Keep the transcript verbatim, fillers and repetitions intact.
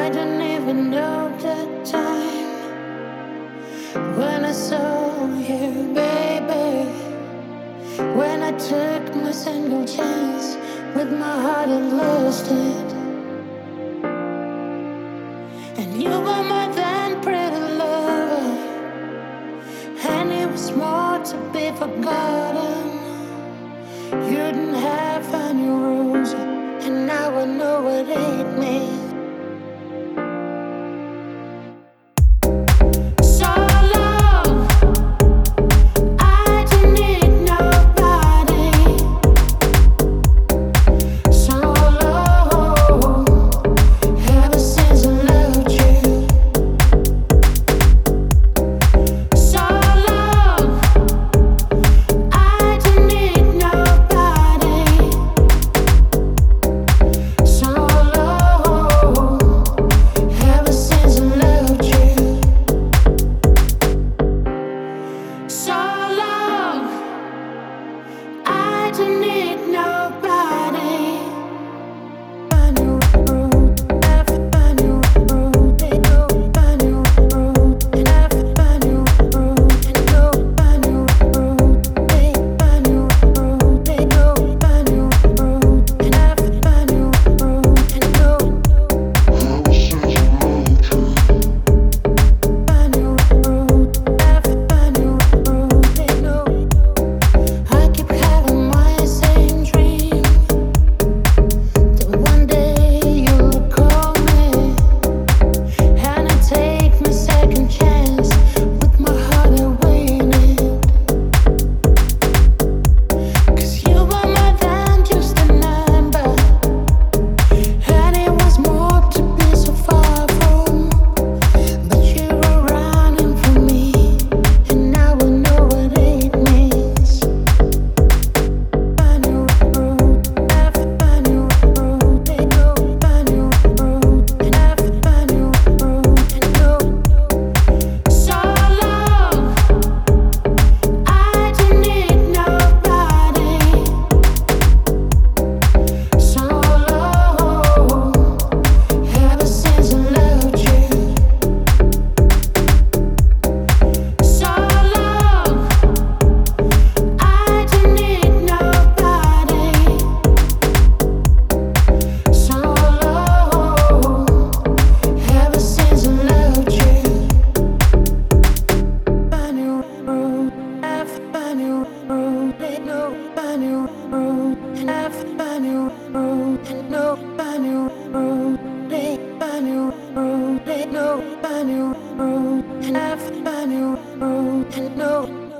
I don't even know the time when I saw you, baby. When I took my single chance with my heart and lost it. And you were more than pretty lover, and it was more to be forgotten. You didn't have any rules, and now I know what it means. No,